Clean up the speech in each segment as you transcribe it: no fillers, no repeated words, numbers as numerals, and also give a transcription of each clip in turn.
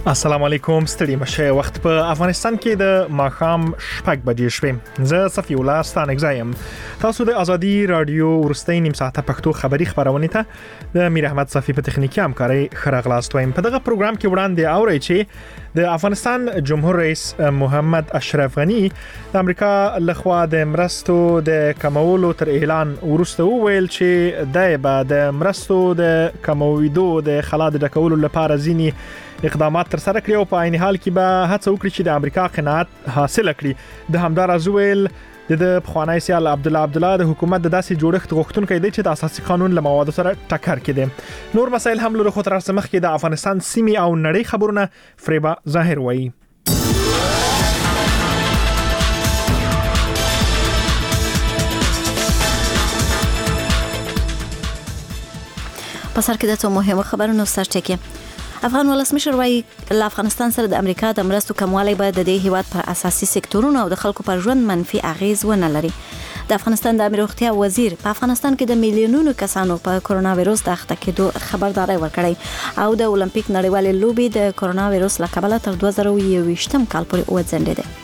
السلام علیکم ستړي مشه وخت په افغانستان کې د ماښام شپږ بجې شوې زه صفی الله ستانک زایم تاسو د ازادي رادیو ورستۍ نیم ساعته پښتو خبری خبرونه ته د میر احمد صفی په تخنیکی همکاري خراغلاست وایم په دغه پروګرام کې وړاندې اوري چې د افغانستان جمهور رئیس محمد اشرف غنی د امریکا لخوا د مرستو د کمولو تر اعلان ورسته ویل چې د مرستو د کمویدو د خلا د ډکولو لپاره ځینی اقدامات تر سره کړی او په عین حال کې به هڅه وکړي چې د امریکا قناعت حاصل کړي د همدار ازویل د پخوانی سیال عبد الله د حکومت د داسې جوړښت غوښتونکو دی چې د اساسي قانون له موادو سره ټکر کړي نور مسایل هم له خطر سره مخ کې د افغانستان سیمې او نړۍ خبرونه فریبا ظاهر وایي په سر کې د څو مهمه خبرونو سرټکی افغان ولسمشر وايي له افغانستان سره د امریکا د مرستو کموالی به د دې هیواد پر اساسي سکتورونو او د خلکو پر ژوند منفي اغیز ونه لري د افغانستان د امیر روغتیا وزیر په افغانستان کې د میلیونونو کسانو په کرونا وایرس د اخته کېدو خبرداري ورکړې او د اولمپیک نړیوالې لوبې د کرونا وایرس له کبله تر 2021 کال پورې وځنډېدې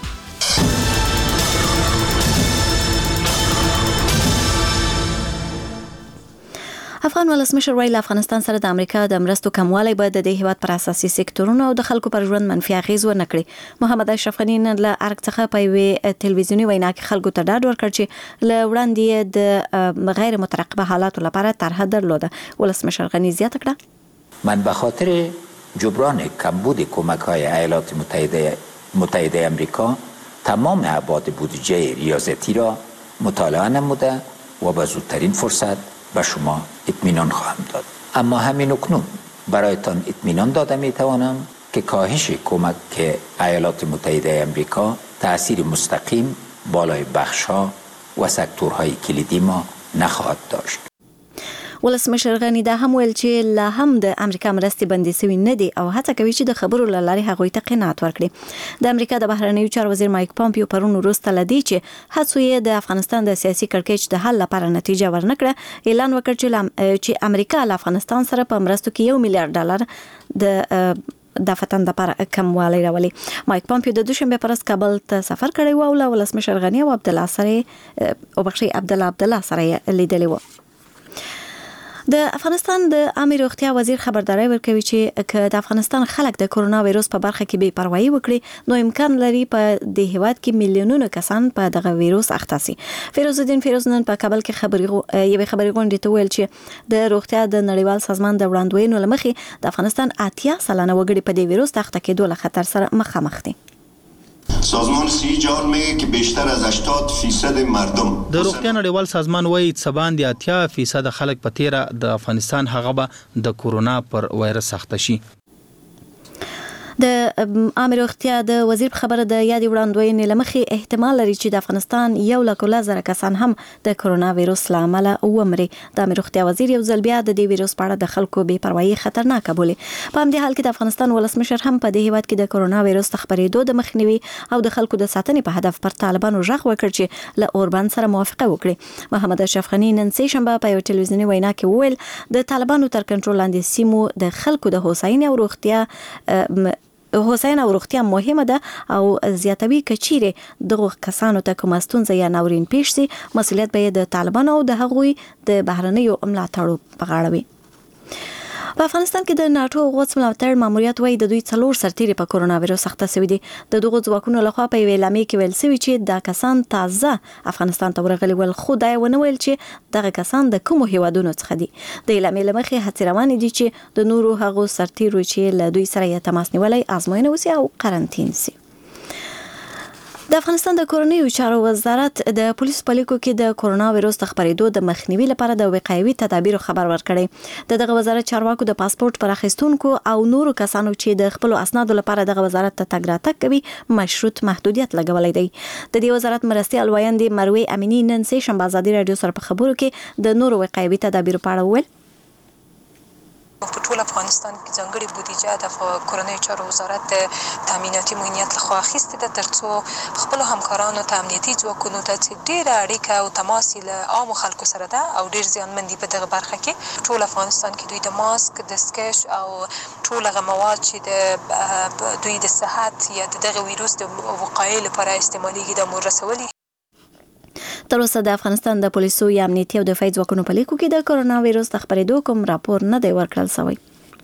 افغان ولسمشر ویل افغانستان سره د امریکا د مرستو کموالی به د دې هیواد پر اساسي سکتورونو او د خلکو پر ژوند منفي اغیز ونه کړي محمد اشرف غنی نن له ارګ څخه په وی ټلویزیونی وینا کې خلکو ته ډاډ ورکړ چې له وړاندې د غیر مترقبه حالاتو لپاره طرح درلوده ولسمشر غنی زیاته کړه من به خاطر جبران کمبود کمک‌های ایالات متحده آمریکا تمام ابعاد بودجه ریاضتی را مطالعه نموده و به زودترین فرصت به شما اطمینان خواهم داد اما همین اکنون برایتان اطمینان داده میتوانم که کاهش کمک ایالات متحده آمریکا تأثیر مستقیم بالای بخش‌ها و سکتورهای کلیدی ما نخواهد داشت ولسمشر غنی دا هم ویل چې لا هم د امریکا مرستې بندي سوي نه دي او هڅه کوي چې د خبرو لارې هغوی ته قناعت ورکړي د امریکا د بهرنیو چارو وزیر مایک پامپیو پرون وروسته لدی چې هڅو یې د افغانستان د سیاسي کړکېچ د حل لپاره نتیجه ورنکړه اعلان وکړ چې امریکا له افغانستان سره په مرستو کې $1 میلیارډ د فتن د لپاره کموالی راولي مایک پامپیو د دوشنبه پر ورځ کابل ته سفر کړی و او له ولسمشر غنی او عبد الله سره لیدلی و د افغانستان د امیر روغتیا وزیر خبرداري ورکوي چې که د افغانستان خلک د کرونا وایرس په برخه کې بے پروايي وکړي نو امکان لري په دې هیواد کې میلیونونو کسان په دغه وایرس اخته شي فیروز الدین فیروزنن په کابل کې خبري غونډې ته ویل چې د روغتیا د نړیوال سازمان د وړاندوینو لمخې د افغانستان 80 سلنه وګړي په دې وایرس اخته کېدو له خطر سره مخامخ دي سازمان صحی جهان میگه که بیشتر از 80% مردم د روغتیا نړیوال سازمان وایي چې باندې 80% خلک په تیره د افغانستان هغه به د کورونا پر وایرس اخته شي د امیر روغتیا د وزیر خبره د یادې وړاندوینې لمخې احتمال لري چې د افغانستان 1,00,000 کسان هم د کرونا وایرس له امله ومري د امیر روغتیا وزیر یو ځل بیا د دې وایرس په اړه د خلکو بې پروايي خطرناک بولي په همدې حال کې د افغانستان ولسمشر هم په دې هیواد کې د کرونا وایرس خبرېدو د مخنیوي او د خلکو د ساتنې په هدف پر طالبانو ژغ وکړ چې له اوربان سره موافقه وکړي محمد اشرف غنی نن سه شنبه په یو ټلویزیونی وینا کې وویل د طالبانو تر کنټرول لاندې سیمو د خلکو د هوساینې او روغتیا مهمه ده او زیاتوي کچيره دغه کسانو ته کوم ستونزه یا ناورین پیښ شي مسؤلیت به د طالبانو او د هغوی د بهرنیو ملاتړو په غاړه وي په افغانستان کې د ناتو غوڅ ملاتړ ماموریت وایي د دوی 4 سرتیري په کرونا وایرس اخته شوي دي د دغه ځواکونو لخوا په ویلامي کې ویل شوی چې دا کسان تازه افغانستان ته ورغلي ول خدای ونه ویل چې دغه کسان د کوم هیوادونو څخه دي د ویلامي لمخې هڅې روانې دي چې د نورو هغو سرتیرو چې له دوی سره یې تماس نیولای آزموینه وسی او قرنطین شي د افغانستان د کورنیو چارو وزارت د پولیسو په لیکو کې د کرونا وایرس خبرېدو د مخنیوي لپاره د وقایوي تدابیرو خبر ورکړی دغه وزارت چارواکو د پاسپورت پر اخیستونکو او نورو کسانو چې د خپل اسنادو لپاره دغه وزارت ته تګ راتګ کوي مشروط محدودیت لګولای دی د دې وزارت مرستیال وایندې مروي امینی نن سه شنبه ازادي رادیو سره په خبرو کې د نورو وقایوي تدابیرو په اړه وویل په ټول افغانستان کې ځانګړي بودیجه د کورنۍ چارو وزارت د تامیناتي معینیت لخوا اخیستې ده ترڅو خپلو همکارانو ته امنیتي ځواکونو ته چې ډېره اړیکه او تماس له عامو خلکو سره ده او ډېر زیانمن دي په دغه برخه کې ټول افغانستان کې دوی د ماسک دستکش او ټول هغه مواد چې د دوی د صحت یا دغه ویروس د وقایې لپاره استعمالیږي د مور رسولي. تر اوسه د افغانستان د پولیسو یا امنیتي او دفاعي ځواکونو په لیکو کې د کرونا وایرس د خپرېدو کوم راپور نه دی ورکړل شوی.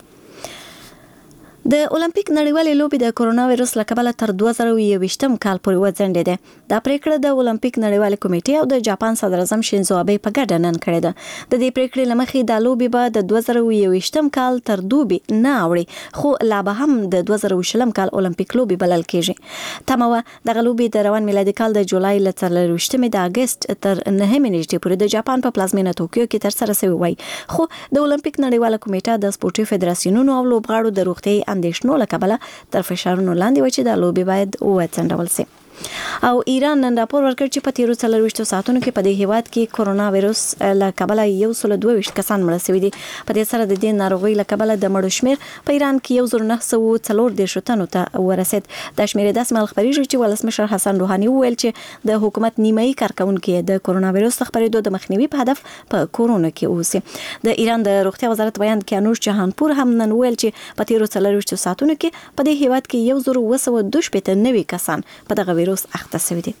د اولمپیک نړیوالې لوبې د کرونا وایرس له کبله تر 2021م کال پورې وځنډېدې. دا پریکړه د اولمپیک نړیوالې کمیټې او د جاپان صدر اعظم شینزو آبې په ګډه نن کړې ده. د دې پریکړې له مخې د لوبې به د 2021م کال تر دوبي نه اوړي، خو لا به هم د 2020م کال اولمپیک لوبې بلل کېږي. تمه وه دغه لوبې د روان میلادي کال د جولای له 24مې د اګست تر 9مې نیټې پورې د جاپان په پلازمینه توکیو کې ترسره شوې وای. خو د اولمپیک نړیواله کمیټه د سپورټي فدراسیونونو او لوبغاړو د روغتیايي اندېښنو له کبله تر فشارونو لاندې و چې د لوبې باید وځنډول شي. او ایران نن راپور ورکړ چې په تیرو 24 ساعتونو کې په دې هیواد کې کرونا وایرس له کبله 122 کسان مړه شوي دي. په دې سره د دې ناروغۍ له کبله د مړو شمیر په ایران کې 1940 تنو ته ورسید. دا شمیر داسې مخ خبرېږي چې ولسمشر حسن روحاني وویل چې د حکومت نیمایي کارکونکو د کرونا وایرس خبرېدو د مخنیوي په هدف په کورونا کې اوسي. د ایران د روغتیا وزارت بیان کیانوش جهانپور هم نن ویل چې په تیرو 24 ساعتونو کې په دې هیواد کې 1222 نوي کسان په دغه وایرس اخته شوي دي.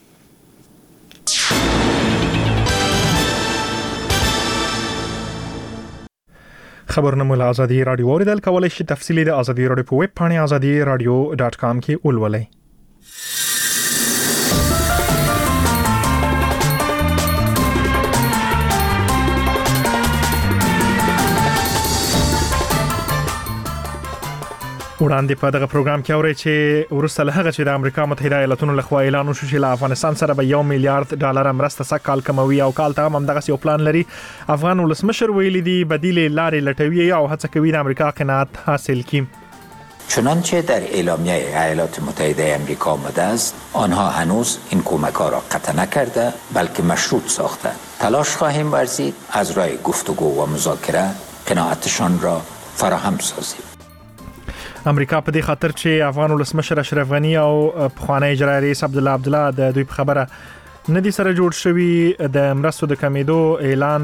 خبرونه مو له ازادي رادیو اوریدل کولای شي. تفصیلی د ازادي رادیو په ویب پاڼه azadiradio.com کې ولولئ. وړاندې په دغه پروګرام کې اوري چې ورسته له هغه چې د امریکا متحده ایالاتونو لخوا اعلان وشو چې له افغانستان سره به $1 میلیارډ مرسته سکهال کموي او کال ته هم دغه یو پلان لري. افغان ولسمشر ویلي دي بدیل لارې لټوي او هڅه کوي د امریکا قناعت حاصل کړي. چنانچه در اعلامیه ایالات متحده آمریکا آمده است آنها هنوز این کمک‌ها را قطع نکرده بلکه مشروط ساخته. تلاش خواهیم ورزید از راه گفتگو و مذاکره قناعتشان را فراهم سازیم. امریکا په دې خاطر چې افغان ولسمشر اشرف غنی او پخوانی اجرایي رئیس عبدالله د دوی په خبره ندي سره جوړ شوی د مرستو د کمیدو اعلان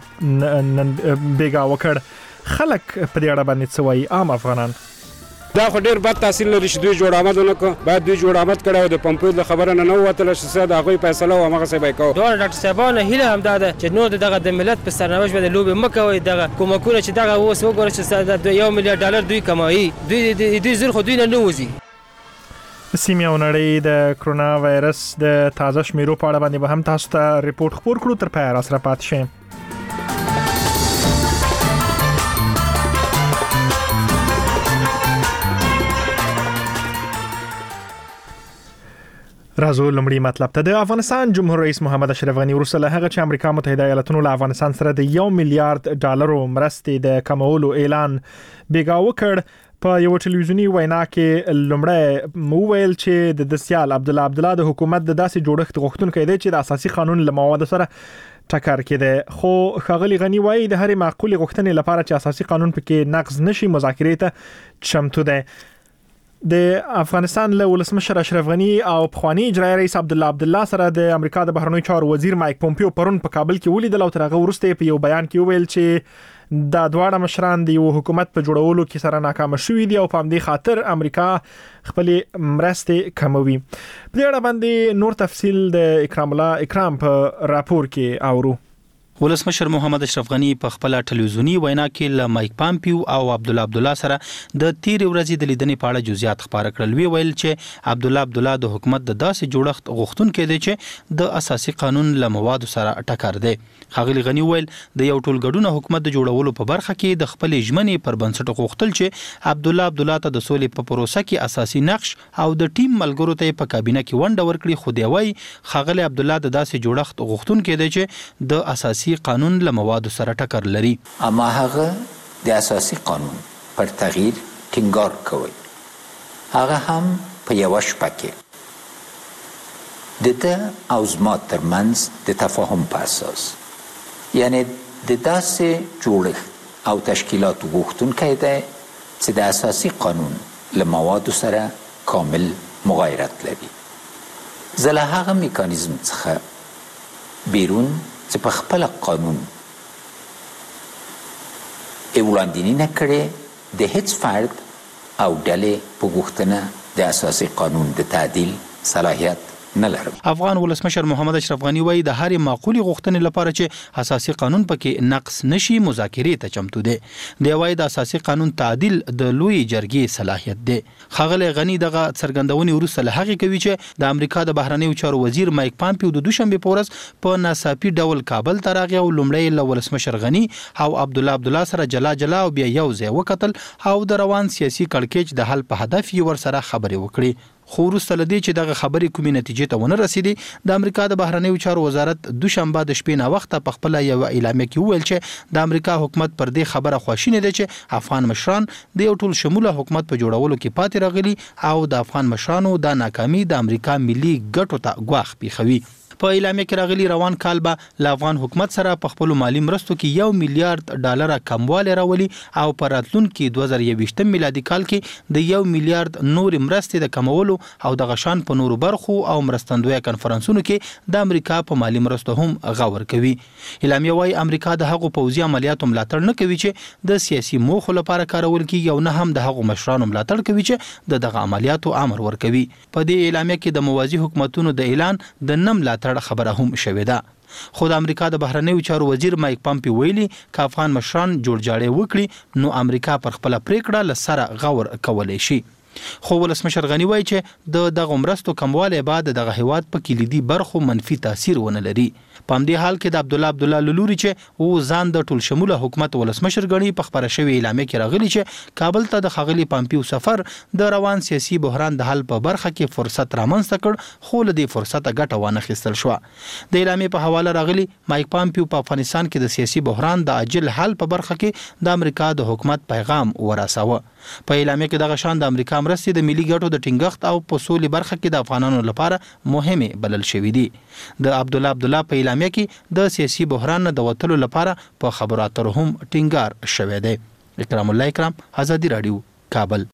بیګا وکړ. خلک په دې اړه باندې څه وایي عام افغانان؟ دا خو ډیر بد تحصیل لري چې دوی جوړ آمد ونکړو. باید دوی جوړ آمد کړو د پمپوز د خبره نه ووتل چې څه د هغوی فیصله او هغه څه به کوي. دا ډاکټر صاحبانه هیله هم ده چې نور دغه د ملت په سرنوشت باندې لوبې مکوي. دغه کومکونه چې دغه اوس وګورئ چې $1 میلیارډ دوی کمایي، دوی زر خو دوی نه وځي. سیمه او نړۍ د کرونا وایرس د تازه شمیرو په اړه باندې به هم تاسو ته ریپورت خبر کړو. تر پای را سره پات شئ. راځو لمړی مطلب ته. د افغانستان جمهور رئیس محمد اشرف غنی وروسته له هغه چې امریکا متحده ایالاتونو له افغانستان سره د $1 میلیارډ مرستې د کمولو اعلان بیګا وکړ. په یو ټلویزیونی وینا کې لمړی موویل چې د دسیال عبدالله د حکومت د داسې جوړښت غوښتونکو دی چې د اساسي قانون له موادو سره ټکر کېده. خو ښاغلي غنی وایي د هرې معقولې غوښتنې لپاره چې اساسي قانون پکې نقض نشي مذاکرې ته چمتو دی. د افغانستان له ولسمشر اشرف غنی او پخوانی اجرایي رئیس عبدالله سره د امریکا د بهرنیو چارو وزیر مایک پومپیو پرون په کابل کې ولیدل او تر هغه وروسته په یو بیان کې ویل چې دا دواړه مشران د یو حکومت په جوړولو کې سره ناکام شوي دي او په همدې خاطر امریکا خپل مرستې کموي. په دې اړه باندې نور تفصیل د اکرام په راپور کې اورو. ولسمشر محمد اشرف غنی په خپل ټلویزیونی وینا کې له مایک پامپیو او عبدالله سره د تیر ورځې د لیدنې په اړه جزئیات خبره کړل. ویل چې عبدالله د حکومت د داسې جوړښت غوښتونکو دی چې د اساسي قانون له موادو سره ټکر دی. ښاغلي غنی ویل د یو ټولګډونه حکومت د جوړولو په برخه کې د خپل ژمنې پر بنسټ غوښتل چې عبدالله ته د سولې په پروسه کې اساسي نقش او د ټیم ملګرو ته په کابینه کې ونډه ورکړي. خو دی وایي ښاغلي عبدالله د داسې جوړښت غوښتونکو دی چې د اساسي قانون له موادو سره ټکر لري. اما هغه د اساسي قانون پر تغییر ټینګار کوي. هغه هم په یو شپه کې د ده او زما ترمنځ د تفاهم په اساس، یعنی د داسې جوړښت او تشکیلات غوښتونکی دی چې د اساسي قانون له موادو سره کامل مغایرت لري. زه له هغه میکانیزم څخه بیرون چې په خپل قانون وړاندینی نه کړې د هیڅ فرد او ډلې په غوښتنه د اساسي قانون د تعدیل صلاحیت نه لرم. افغان ولسمشر محمد اشرف غنی وایي د هرې معقولې غوښتنې لپاره چې اساسي قانون پکې نقص نشي مذاکرې ته چمتو دی. دی وایي د اساسي قانون تعدیل د لوی جرګې صلاحیت دی. ښاغلی غنی دغه څرګندونې وروسته له هغې کوي چې د امریکا د بهرنیو چارو وزیر مایک پامپیو د دوشنبې په ورځ په ناڅاپي ډول کابل ته راغی او لومړی له ولسمشر غنی او عبدالله سره جلا جلا او بیا یو ځای وکتل او د روان سیاسي کړکېچ د حل په هدف یې ورسره خبرې وکړي. خو وروسته له دې چې دغه خبرې کومې نتیجې ته ونه رسېدې د امریکا د بهرنیو چارو وزارت دوشنبه د شپې ناوخته په خپله یوه اعلامیه کې وویل چې د امریکا حکومت پر دې خبره خواشینی دی چې افغان مشران د یو ټول شموله حکومت په جوړولو کې پاتې راغلي او د افغان مشرانو دا ناکامي د امریکا ملي ګټو ته ګواښ پیښوي. په اعلامیه کې راغلي روان کال به له افغان حکومت سره په خپلو مالي مرستو کې $1 میلیارډ کموالی راولي او په راتلونکي 2021 میلادي کال کې د $1 میلیارډ نورې مرستې د کمولو او د غشان په نورو برخو او مرستندویه کنفرانسونو کې د امریکا په مالي مرستو هم غور کوي. اعلامیه وايي امریکا د هغو پوځي عملیاتو ملاتړ نه کوي چې د سیاسي موخو لپاره کارول کیږي او نه هم د هغو مشرانو ملاتړ کوي چې دغه عملیاتو امر ورکوي. په دې اعلامیه کې د موازی حکومتونو د اعلان د نه ملاتړ خبره هم شوې ده. خو د امریکا د بهرنیو چارو وزیر مایک پامپیو ویلي که افغان مشران جوړجاړی وکړي نو امریکا پر خپل پریکړه له سره غور کولی شي. خو ولسمشر غنی وایي چې د دغه مرستو کموالی بعد دغه هیواد په کلیدي برخو منفي تاثیر ونه لري. په همدې حال کې د عبدالله لوري چې او ځان د ټول شموله حکومت ولسمشر غنی په خبره شوې اعلامیه کې راغلي چې کابل ته د ښاغلي پامپیو سفر د روان سیاسي بحران د حل په برخه کې فرصت رامنځته کړ خو له دې فرصته ګټه وانخیستل شوه. د اعلامیې په حواله راغلي مایک پامپیو په افغانستان کې د سیاسي بحران د عاجل حل په برخه کې د امریکا د حکومت پیغام ورساوه. په اعلامیه کې دغه شان د امریکا مرستې د ملي ګټو د ټینګښت او په سولې برخه کې د افغانانو لپاره مهمه بلل شوې دي. د عبدالله په اعلامیه کې د سیاسي بحران نه د وتلو لپاره په خبرو اترو هم ټینګار شوی دی. اکرام الله اکرام، آزادي رادیو، کابل.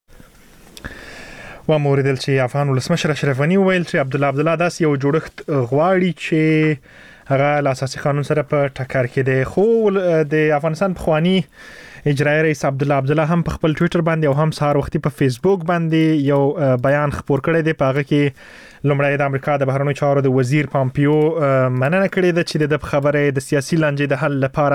و موریدل چې افغان ولسمشر اشرف غنی ویل چې عبدالله داس یو جوړښت غواړي چې هغه له اساسي قانون سره په ټکر کې دی. خو د افغانستان پخوانی اجرایي رئیس عبدالله هم په خپل ټویټر باندې او هم سهار وختي په فیسبوک باندې یو بیان خپور کړی دی. په هغه کې لومړی د امریکا د بهرنیو چارو د وزیر پامپیو مننه کړې ده چې د خبرې د سیاسي لانجې د حل لپاره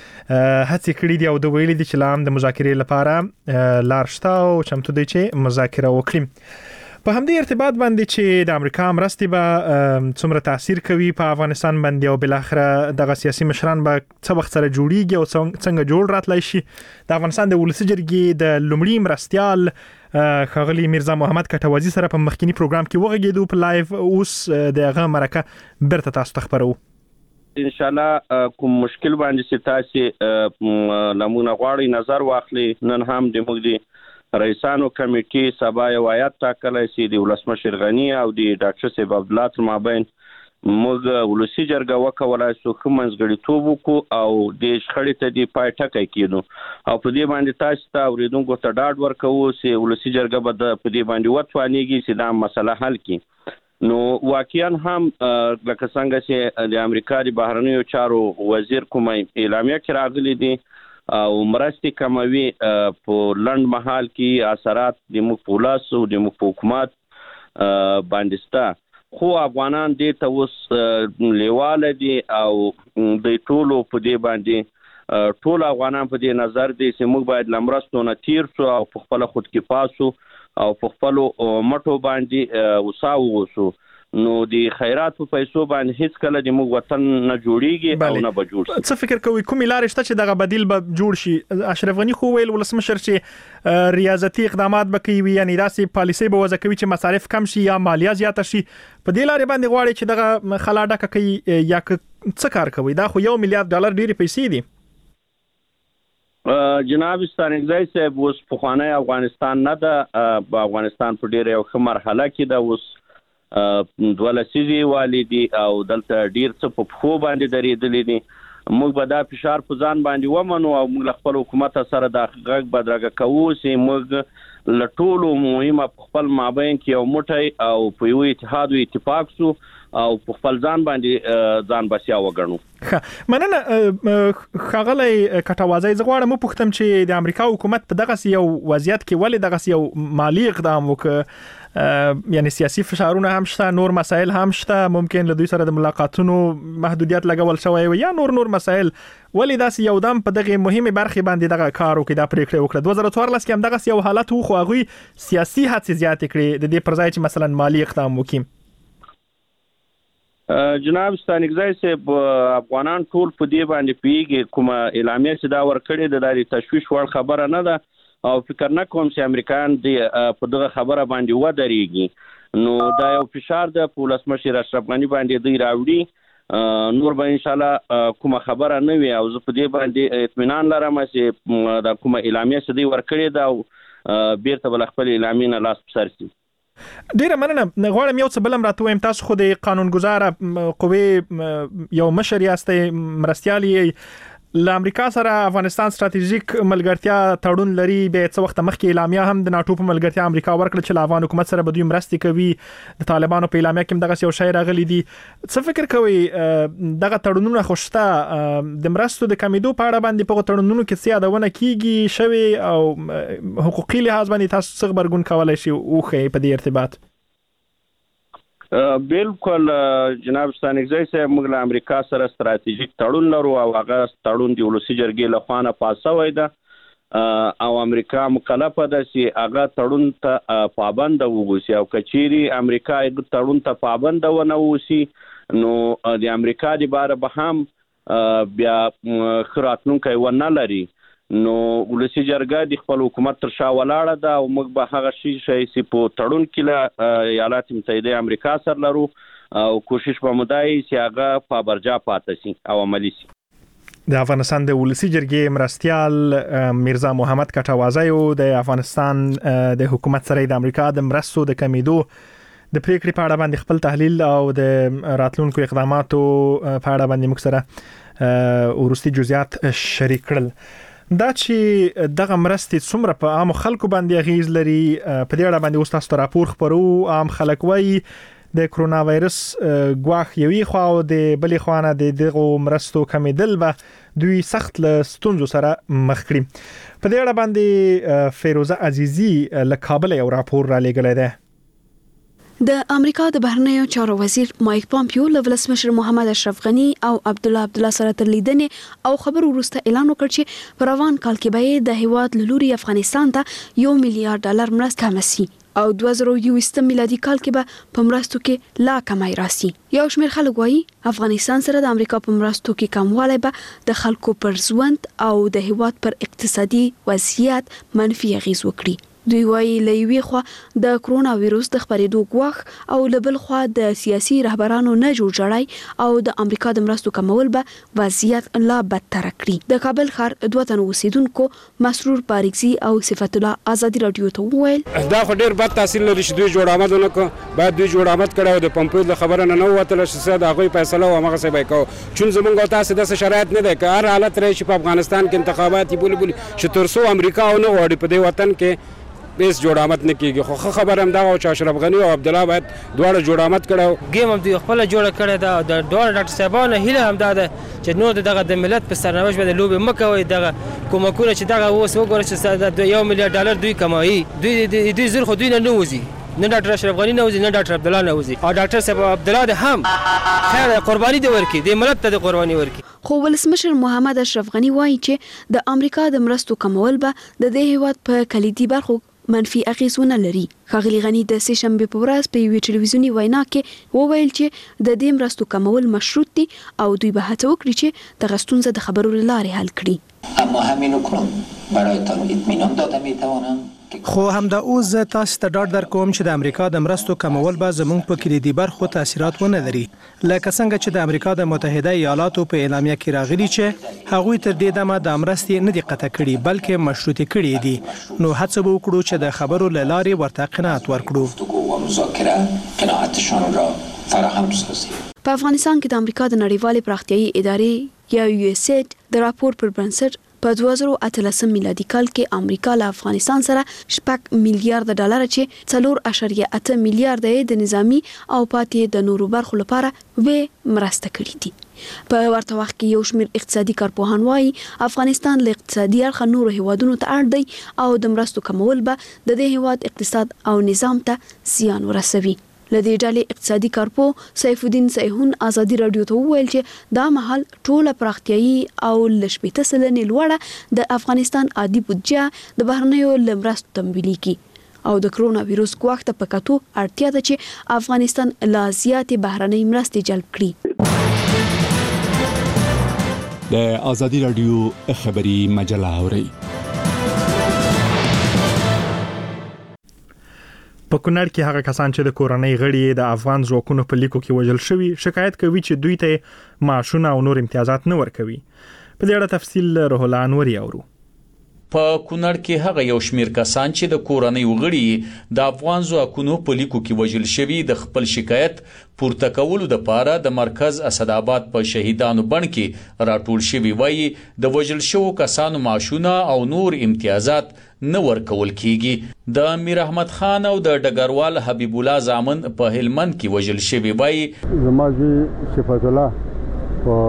هڅې کړې دي او د ویلي دي چې لا هم د مذاکرې لپاره لار شته او چمتو دی چې مذاکره وکړي. په همدې ارتباط باندې چې د امریکا مرستې به څومره تاثیر کوي په افغانستان باندې او بل اخر دغه سیاسي مشران به څه وخت سره جوړیږي او څنګه جوړ راتلای شي. د افغانستان د ولسي جرګې د لومړي مرستیال ښاغلي میرزا محمد کټوازی سره په مخکینی پروګرام کې وغږیدو په لایف. اوس دغه مرکه برته تاسو ته خبرو. ان شاء الله کوم مشکل باندې چې تاسو لمونه غواړي نظر واخلي. نن هم د موږ رئیسانو کمیټې سبا یو آیات ټاکلی سي د ولسمشر غنی او د ډاکټر صاحب عبدالله تر مابین موږ ولسي جرګه وکولای شو ښه منځګړیتوب وکړو او د شخړې ته د پای ټکی کېدو او په دې باندې تاسو ته اورېدونکو ته ډاډ ورکوو چې ولسي جرګه به په دې باندې وتوانېږي چې دا مسله حل کړي. نو واقعا هم لکه څنګه چې د امریکا د بهرنیو چارو وزیر کومه اعلامیه کې راغلي دي او مرستې کموي په لنډ مهال کې اثرات د موږ په لاس او د موږ په حکومت باندې شته. خو افغانان دې ته اوس لیواله دي او د ټولو په دې باندې ټول افغانان په دې نظر دي چې موږ باید له مرستو نه تیر شو او په خپله خودکفا شو او په خپلو مټو باندې وسا ووسو. نو د خیرات په پیسو باندې هیڅ کله د موږ وطن نه جوړیږي او نه به جوړ شي. څه فکر کوئ کومې لارې شته چې دغه بدیل به جوړ شي؟ اشرف غنی خو ویل ولسمشر چې ریاضتي اقدامات به کوي، یعنی داسې پالیسي به وضع کوي چې مصارف کم شي یا مالیه زیاته شي. په دې لارې باندې غواړي چې دغه خلا ډکه کوي یا څه کار کوي؟ دا خو $1 میلیارډ ډېرې پیسې دي. جناب ستانکزی صاحب اوس پخوانی افغانستان نه ده. افغانستان په ډېره یو ښه مرحله کې ده. اوس 2 لسیزې والي دي او دلته ډیر څه په پښو باندې درېدلې دي موږ به دا فشار په ځان باندې ومنو او موږ خپل حکومت سره د غږ بدرګه کوو چې موږ له ټولو مهمه په خپل مابین کې یو موټی او په یو اتحاد او اتفاق سو او په خپل ځان باندې ځان بسیا وګڼو. مننه خغلی کټوازی زغواړم پوښتم چې د امریکا حکومت په دغه یو وضعیت کې ولې دغه یو مالی اقدام وکړ، یعنی سیاسي فشارونه هم شته، نور مسایل هم شته، ممکن له دوی سره د ملاقاتونو محدودیت لګول شوی وي یا نور مسایل، ولې داسې یو دم په دغه مهمه برخه باندې دغه کار وکړي، دا پریکړه وکړه. 2014 کې هم دغه یو حالت وو، خو هغه سیاسي هڅې زیات کړې د دې پر ځای چې مثلا مالی اقدام وکړي. جناب ستانګزای صاحب افغانان ټول په دې باندې پیږي، کومه اعلامیه چې دا ورکړې د لاري تشویش وړ خبره نه ده او فکر نه کوم چې امریکایان په دغه خبره باندې ودرېږي. نو دا یو فشار د ولسمشر اشرف غنی باندې دی راوړي، نور به ان شاء الله کومه خبره نه وي او زه په دې باندې اطمینان لرم چې دا کومه اعلامیه چې دی ورکړې ده او بیرته بل خپل اعلامیه نه لاس پر سر. ډیره مننه. غواړم یو څه بلم راته وایم، تاسو خو د قانونګذار قوې یو مشر یاستئ، مرستیال یې، له امریکا سره افغانستان ستراتیژیک ملګرتیا تړون لري. به څه وخت مخکې اعلامیه هم د ناتو په ملګرتیا امریکا ورکړه چې له افغان حکومت سره به دوی مرستې کوي. د طالبانو په اعلامیه کې هم دغه یو شی راغلی دی. څه فکر کوي دغه تړونونه خوشته د مرستو د کمیدو په اړه باندې په تړونونو کې څه یادونه کیږي شوی او حقوقي لحاظ باندې تاسو څه خبرګون کولای شي اوخه په دې ارتباط؟ بالکل جناب ستانګزای صاحب، موږ له امریکا سره ستراتیژیک تړون لرو او هغه تړون د ولسی جرګې له خوا نه پاس شوی ده او امریکا مکلفه ده چې هغه تړون ته پابند ووسی او کچيري امریکا تړون ته پابند ونه ووسی نو د امریکا د باره به هم بیا خراتونکو ونه لري. نو ولسی جرګه د خپل حکومت تر شا ولاړه ده او موږ به هغه شی چې په تړون کې له ایالات متحده امریکا سره لرو او کوشش به مدای چې هغه په برجا پاتې شي او عملی شي. د افغانستان د ولسی جرګې مرستیال میرزا محمد کټوازی د افغانستان د حکومت سره د امریکا د مرستو د کمیدو د پریکړې په اړه باندې خپل تحلیل او د راتلونکو اقداماتو په اړه باندې موږ سره ورستي جزئیات شریک کړل. دا چې دغه مرستې څومره په عام خلکو باندې اغیز لري، په دې اړه باندې اوس تاسو راپور خبرو. عام خلک وایي د کرونا وایرس غواخ یوي خو او د بلې خوانه د دغه مرستو کمیدل به دوی سخت له ستونزو سره مخ کړي. په دې اړه باندې فیروزه عزیزی له کابل یو راپور را لېږلی دی. د امریکا د بهرنیو چارو وزیر مایک پامپیو له ولسمشر محمد اشرف غنی او عبدالله سره تر لیدنې او خبرو وروسته اعلان وکړ چې په روان کال کې به د هیواد له لوري افغانستان ته $1 میلیارډ مرسته کمه شي او 2021 میلادي کال کې به په مرستو کې لا کمای راسي. یو شمېر خلک وایي افغانستان سره د امریکا په مرستو کې کموالی به د خلکو پر ژوند او د هیواد پر اقتصادي وضعیت منفي اغیز وکړي. دوی وایي له یوې خوا د کرونا وایرس د خپرېدو ګواښ او له بل خوا د سیاسي رهبرانو نه جوړ جړی او د امریکا د مرستو کمول به وضعیت لا بدتر کړي. د کابل ښار دوه تنو اوسیدونکو مسرور بارکزي او صفت الله ازادي رادیو ته وویل دا خو ډېر بد تاثیر لري چې دوی جوړ آمد ونکړو، باید دوی جوړ آمد کړی او د پمپو د خبره نه ووتله چې څه د هغوی فیصله او همغسې به یې کوو. چون زموږ او تاسې داسې شرایط نه دی که هر حالت راشي په افغانستان کې انتخابات یې بولي چې تر څو امریکا ونه غواړي په دې وطن کې بیس جوړ آمد نه کیږي. خو خبر هم دا او چې اشرف غنی او عبدالله باید دواړه جوړ آمد کړو. ګیم هم دوی خپل جوړ کړی دا د دواړه ډاکټر صاحبانو هیله هم دا ده چې نو دغه د ملت په سرنوشت باندې لوبې مه کوئ. دغه کومکونه چې دغه اوس وګوره چې د $1 میلیارډ دوی کمایي، دوی زر خو دوی نه وځي، نه ډاکټر اشرف غنی نه وځي، نه ډاکټر عبدالله نه وځي او ډاکټر صاحب عبدالله هم خیر قرباني دی ورکړي، د ملت ته د قرباني ورکړي. خو ولسمشر محمد اشرف غنی وایي چې د امریکا د مرستو کمول به د دې هیواد په کلیدي برخو منفي اغیزونه لري. ښاغلي غنی د سې شنبې په ورځ په یوې ټلویزیوني وینا کې وویل چې د دې مرستو کمول مشروط دي او دوی به هڅه وکړي چې دغه ستونزه د خبرو له لارې حل کړي. اما همین اکنون برایتان اطمینان داده میتوانم خو همدا اوس زه تاسو ته ډاډ درکوم چې د امریکا د مرستو کمول به زموږ په کلیدي برخو تاثیرات ونه لري، لکه څنګه چې د امریکا د متحده ایالاتو په اعلامیه کې راغلي چې هغوی تر دې دمه د مرستې نه دي قطع کړي بلکې مشروطې کړي دي. نو هڅه به وکړو چې د خبرو له لارې ورته قناعت ورکړو. په افغانستان کې د امریکا د نړیوالې پراختیایي ادارې یا USAID د راپور پر بنسټ په 2018 میلادي کال کې امریکا له افغانستان سره 6 میلیارډ ډالر چې 4.8 میلیارډ د نظامی او پاتې د نورو برخو لپاره و مرسته کړې دي. په ورته وخت کې یو شمېر اقتصادي کارپوهان وایي افغانستان له اقتصادي اړخه نورو هیوادونو ته اړ دی او د مرستو کمول به د دې هیواد اقتصاد او نظام ته زیان ورسوي. لدې ډلې اقتصادي کارپو سیف الدین سیحون ازادي رادیو ته وویل چې دا مهال ټوله پراختیایي او لشپېته سلنې لوړه د افغانستان عادي بودجه د بهرنیو لمرستو تمویلېږي او د کرونا ویروس ګواښ ته په کتو اړتیا ده چې افغانستان لا زیاتې بهرنۍ مرستې جلب کړي. د ازادي رادیو خبري مجله اوري. په کونړ کې هغه کسان چې د کورنۍ غړي د افغان ځواکونو په لیکو کې وژل شوي شکایت کوي چې دوی ته معاشونه او نور امتیازات نه ورکوي. په دې اړه تفصیل روح الله انوري اورو. په کونړ کې هغه یو شمیر کسان چې د کورنۍ غړي د افغان ځواکونو په لیکو کې وژل شوي د خپل شکایت پورته کولو د پاره د مرکز اسداباد په شهیدانو بڼ کې راټول شوي وایي د وژل شوو کسانو معاشونه او نور امتیازات نه ورکول کیږي. د میر احمد خان او د ډګروال حبیب الله زامن په هلمند کې وژل شوي وایي زمازي صفات الله په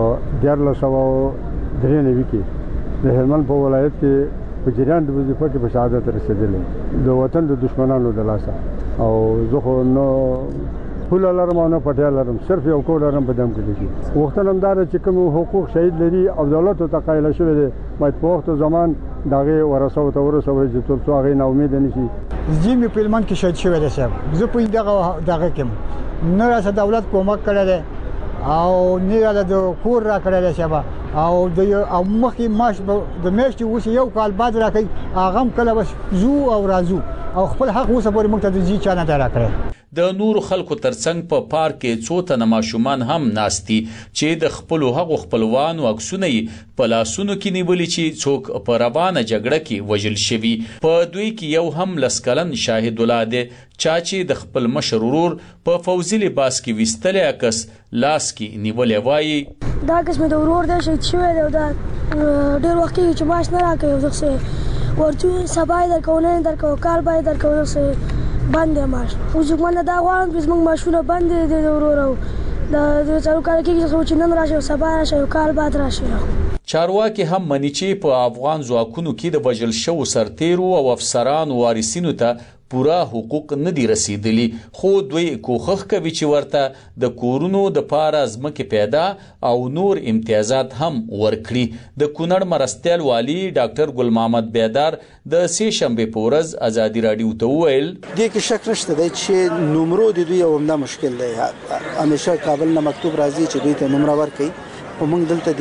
1493 کې د هلمند په ولایت کې په جریان د وظیفه کې په شهادت رسیدلې د وطن د دشمنانو د لاسه او زه خو نو پوله لرم او نه پټیا لرم صرف یو کور لرم په دم کې دي وختن هم دار چې کوم حقوق شهید لري او دولت ته قایل شوی دی باید په وخت زمان دغه ورسو ته ورسوي چې ټول څو هغه نو امید نشي. زمي په لمن کې شهید شوی دی صاحب زه په دغه کې نه راځه دولت کومک کړی او نه د کور را کړی صاحب او د مخکې ماش د میاشتې اوس یو کال بعد راکړي هغه کله بس زو او رازو او خپل حق اوسه پورې موږ ته د ځي چانه راکړي. د نور خلکو ترڅنګ په پارک کې څو تنه ماشومان هم ناستي چې د خپل هغو خپلوانو عکسونه په لاسونو کې نیولي چې څوک په روانه جګړه کې وژل شوي. په دوی کې یو هم لسکلن شاهد الله دی چا چې د خپل مشر ورور په فوزي لباس کې وستلې عکس لاس کې نیولې وایي دا عکس مې د ورور دی شهید شوی دی او دا ډېر وخت کېږي چې معاش نه راکوي او دغسې ورته سبا یې درکوو نن یې درکوو کال به یې درکوو دغسې بند دی معاش. اوس موږ نه دا غواړم چې زموږ معاشونه بند دي د ورور او د څلور کاله کېږي چې نن راشي او سبا راشي او کال بعد راشي. چارواکي هم مني چې په افغان ځواکونو کې د وژل شوو سرتیرو او افسرانو وارثینو ته پورا حقوق نه دي رسیدلي خو دوی کوښښ کوي چې ورته د کورونو د پاره ځمکې پیدا او نور امتیازات هم ورکړي. د کونړ مرستیال والی ډاکټر ګل محمد بیدار د سې شنبې په ورځ ازادي رادیو ته وویل دې کې شک نشته دی چې نومرو د دوی یو همدا مشکل دی. همیشه کابل نه مکتوب راځي چې دوی ته نومره ورکړي او موږ دلته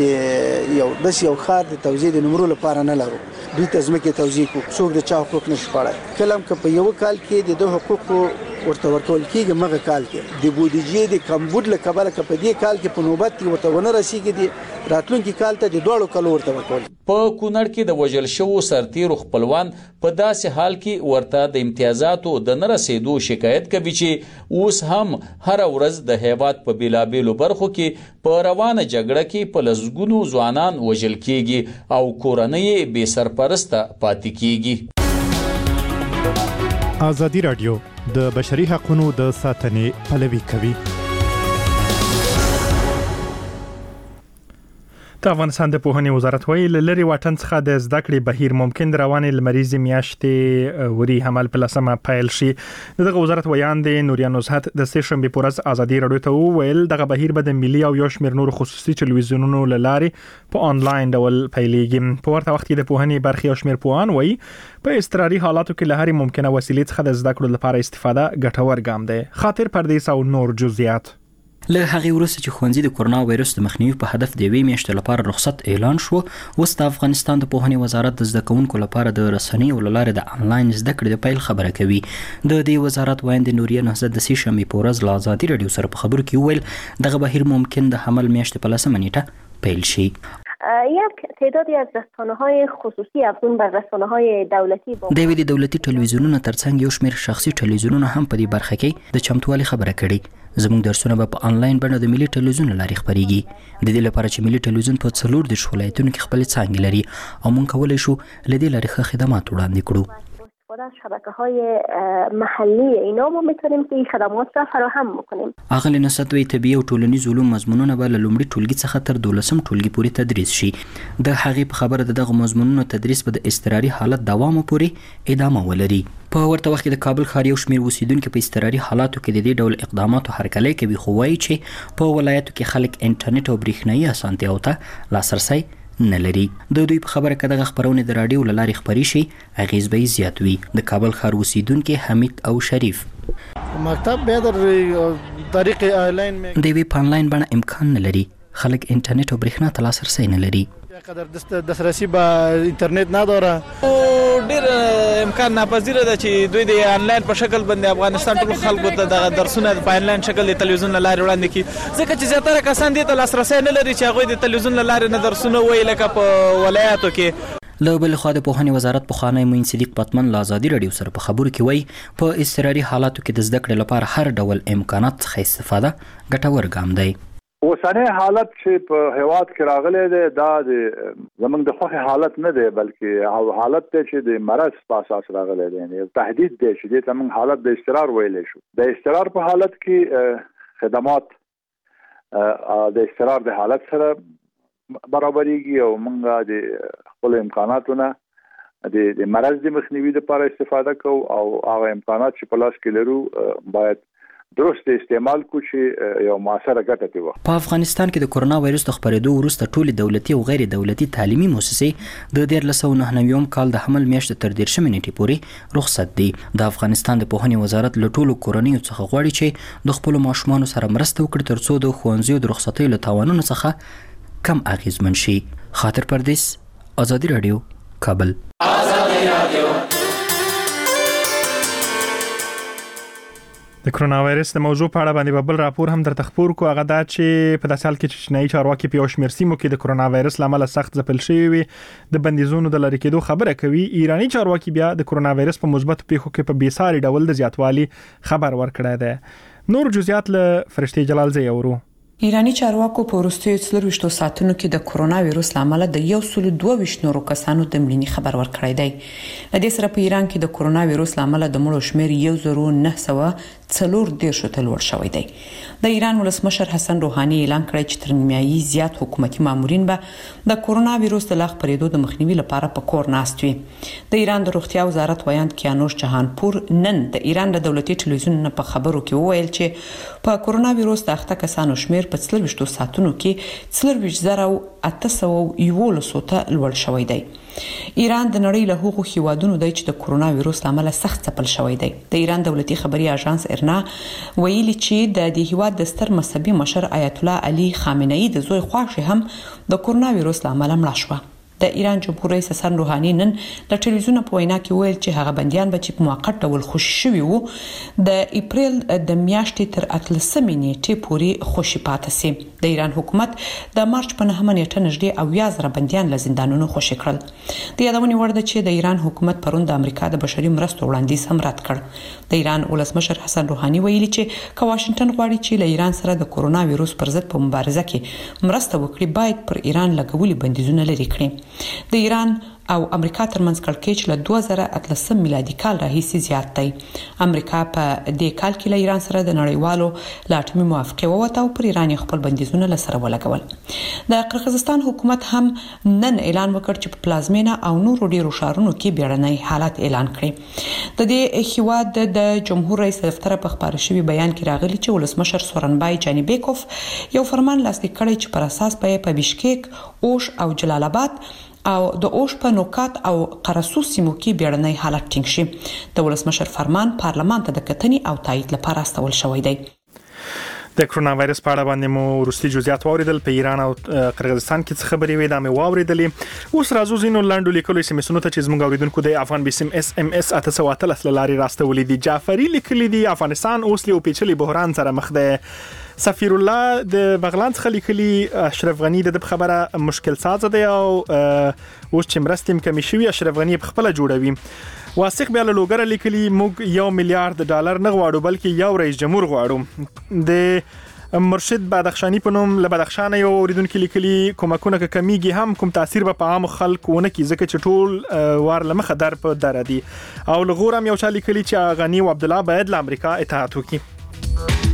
د یو خار د توزیع د نومرو لپاره نه لرو. دوی ته ځمکې توزیع کوو څوک د چا حقوق نشي پاړای. کله هم که په یو کال کې د حقوق ورته ورکول کېږي مغه کال کې د بودیجې د کمبود له کبله که په دې کال کې په نوبت کې ورته ونه رسیږي د راتلونکي کال ته د دوړو کالو ورته ورکول. په کونړ کې د وژل شوو سرتیرو خپلوان په داسې حال کې ورته د امتیازاتو د نه رسیدو شکایت کوي چې اوس هم هر ورځ د هیواد په بیلابیلو برخو کې په روانه جګړه کې په لسګونو ځوانان وژل کېږي او کورنۍ بې سرپرسته پاتې کېږي. ازادي رادیو د بشري حقوقو د ساتنې پلوي کوي. د افغانستان د پوهنې وزارت وایي لری واټن څخه د زده کړې بهیر ممکن روانې لمریزي میاشتې وري حمل په لسمه پایل شي. دغه وزارت ویاند نوریا نزهت د سې شنبې په ورځ ازادي رادیو ته وویل دغه بهیر به د ملي او یو شمېر نور خصوصي ټلویزیونونو له لارې په انلاین ډول پیلېږي. په ورته وخت کې د پوهنې برخې او شمېر پوهان وایي په اضطراري حالاتو کې له هرې ممکنه وسیلې څخه د زده کړو لپاره استفاده ګټور ګام دی. خاطر پردیس او نور جزئیات له هغې وروسته چې ښوونځي د کورونا وایرس د مخنیوي په هدف د یوې میاشتې لپاره رخصت اعلان شو اوس د افغانستان د پوهنې وزارت د زده کوونکو لپاره د رسنیو له لارې د انلاین زده کړې د پیل خبره کوي. د دې وزارت وایند نوریا نهضت د سې شنبې په ورځ له ازادي رادیو سره په خبرو کې وویل دغه بهیر ممکن د حمل میاشتې په 10 نیټه پیل شي. یک تعدادی از رسانه‌های خصوصی افزون بر رسانه‌های دولتی د ویدي دولتي ټلویزیونونو ترڅنګ یو شمېر شخصي ټلویزیونونه هم په دې برخه کې د چمتووالي خبره کړې. زموږ درسونه به په انلاین بڼه د ملي ټلویزیون لارې خپرېږي. د دې لپاره چې ملي ټلویزیون په 14 ولایتونو کې خپل څانګې لري او موږ کولی شو له دې لارې ښه خدمات وړاندې کړو. استفاده از شبکه‌های محلی اینا ما میتونیم که این خدمات را فراهم بکنیم. اغلی نسبت وی طبي او ټولنیز علوم مضمونونه به له لومړي ټولګي څخه تر 12م ټولګي پورې تدریس شي. د هغې په خبره دغه مضمونونو تدریس به د اضطراري حالت دوام پورې ادامه ولري. په ورته وخت کې د کابل ښار یو شمېر اوسیدونکو په اضطراري حالاتو کې د دې ډول اقداماتو هرکلی کوي، خو وایي چې په ولایتو کې خلک انټرنیټ او برېښنایي اسانتیاو ته لاسرسی نه لري. د دوی په خبره کې دغه خبرونه د راډیو له لارې خپرې شي اغیز به یې زیات وي. د کابل ښار اوسیدونکي حمید او شریف مکتب به در طریق آنلاین د وی په آنلاین باندې امکان نه لري. خلک انټرنیټ او برېښنا ته لاسرسی نه لري. قدر دسترسی به اینترنت نداره. ډیر امکان ناپذیره ده چې دوی د آنلاین په شکل باندې افغانستان ټول خلکو ته د درسونه په آنلاین شکل د تلویزیون لارې وړاندې کړي، ځکه چې زیاتره کسان دې ته لاسرسی نه لري چې هغوی د تلویزیون لارې نه درسونه وایي لکه په ولایاتو کې. له بل خوا د پوهنې وزارت پخوانی معین صدیق پتمن له ازادي راډیو سره په خبرو کې وایي په اضطراري حالاتو کې د زده کړې لپاره هر ډول امکانات څخه استفاده ګټور ګام دی. اوسنی حالت چې په هیواد کې راغلی دی دا د زمونږ د خوښې حالت نه دی، بلکې حالت دی چې د مرض په اساس راغلی دی، یعنې تهدید دی چې دې ته موږ حالت د اضطرار ویلی شو. د اضطرار په حالت کې خدمات د اضطرار د حالت سره برابرېږي او موږ د خپلو امکاناتو نه د مرض د مخنیوي لپاره استفاده کوو او هغه امکانات چې په لاس کې لرو باید درست استعمال کو چې یو موثره ګټه کوي. په افغانستان کې د کورونا وایرس د خپرېدو وروسته ټولې دولتي او غیر دولتي تعلیمي مؤسسې د 1999 کال د حمل میاشتې تر 13 نیټې پورې رخصت دي. د افغانستان د پوهنې وزارت له ټولو کورنیو څخه غواړي چې د خپلو ماشومانو سره مرسته وکړي ترڅو د ښوونځیو د رخصتیو له تاوانونو څخه کم اغیزمن شي. خاطر پردیس، ازادي راډیو، کابل. د کرونا وایرس د موضوع په اړه باندې بل راپور هم درته خبر کو. هغه دا چې په داسې حال کې چې چینایي چارواکي په یو شمېر سیمو کې د کرونا وایرس لامل سخت ځپل شوی وي د بندیزونو د لری کېدو خبره کوي. ایرانی چارواکي بیا د کرونا وایرس په مثبت پیښو کې په بیساري ډول د زیاتوالي خبر ورکړی دی. نور جزئیات له فرشتي جلال زی اورو. ایرانی چارواکو په وروستیو 24 ساعتونو کې د کرونا وایرس لامل د 122 نورو کسانو د مړینې خبر ورکړی دی. د دې سره په ایران کې د کرونا وایرس لامل د مړو شمیر 1940 ته لوړ شوی دی. د ایران ولسمشر حسن روحاني اعلان کړی چې تر نیمایي زیات حکومتي مامورین به د کرونا وایرس د لاغ پرېدو د مخنیوي لپاره په کور ناست وي. د ایران د روغتیا وزارت وایاند کیانوش جهانپور نن د ایران د دولتي ټلویزیون په خبرو کې وویل چې په کرونا وایرس د اخته کسانو شمیر په 24 ساعتونو کې 48,811 ته لوړ شوی دی. ایران د نړۍ له هغو هیوادونو دی چې د کرونا وایرس لامل سخت ځپل شوی دی. د ایران دولتي خبري اژانس ارنا ویلي چې د دې هیواد د ستر مذهبي مشر آیت الله علي خامنه‌ای د زوی خواښې هم د کرونا وایرس لامل مړه شوه. د ایران جمهور رئیس حسن روحاني نن د ټلویزیون په وینا کې ویل چې هغه بنديان به چې په موقت ډول خوشي شوي وو د اپریل د میاشتې تر 18 نیټې پورې خوشي پاتې سي. د ایران حکومت د مارچ په 9 نیټه نږدې 10,000 بنديان له زندانونو خوشي کړل. د یادونې وړ ده چې د ایران حکومت پرون د امریکا د بشري مرستو وړاندیز هم رد کړ. د ایران ولسمشر حسن روحاني ویلي چې که واشنگټن غواړي چې له ایران سره د کرونا وایرس پر ضد په مبارزه کې مرسته وکړي باید پر ایران لګولي بندیزونه لري کړي. د ایران او امریکا ترمنځ کړکېچ له 2018 میلادي کال راهیسې زیات دی. امریکا په دې کال کې له ایران سره د نړیوالو لاټمي موافقه ووته او پر ایران خپل بندیزونه لسره ولګول. د قرغیزستان حکومت هم نن اعلان وکړ چې په پلازمینه او نورو ډیرو ښارونو کې بیړنی حالت اعلان کړي. د دې هیواد د جمهور رئیس دفتر په خبرو شوی بیان کې راغلی چې ولسمشر سورنبای جانبیکوف یو فرمان لاسلیک کړی چې پر اساس په بشکیک، اوش او جلال آباد او د اوش په نوکات او قرسو سیمو کې بیړنی حالت ټینګ شي. د ولسمشر فرمان پارلمان ته د کتنې او تایید لپاره استول شوی دی. د کرونا وایرس په اړه باندې مو ورستي جزئیات واوریدل. په ایران او قرغیزستان کې څه خبرې وې دا مې واوریدلې. اوس راځو زینو لاندو لیکلو سیمسونو ته چې زموږ اوریدونکو د افغان بي سیم اس ام اس 813 لاري راستولې دي. جعفری لیکلي دي افغانستان اوس له پیچلي بحران سره مخ ده. سفیر الله د بغلان څخه لیکلي اشرف غنی د خبره مشکل ساز دی او اوس چې مرستې کمی شوی اشرف غنی په خپل جوړوي. واسق بیا له لوګر لیکلي موږ $1 میلیارډ نه غواړو بلکې یو رئیس جمهور غواړو. د مرشد بدخشانی په نوم له بدخشان یو اوریدونکو لیکلي کومکونه کمیږي هم کوم تاثیر به په عام خلکو نه کی ځکه چې ټول وار لمخه در په در دي. او لغورم یو چا لیکلي چې غنی او عبد الله باید له امریکا اطاعت وکړي.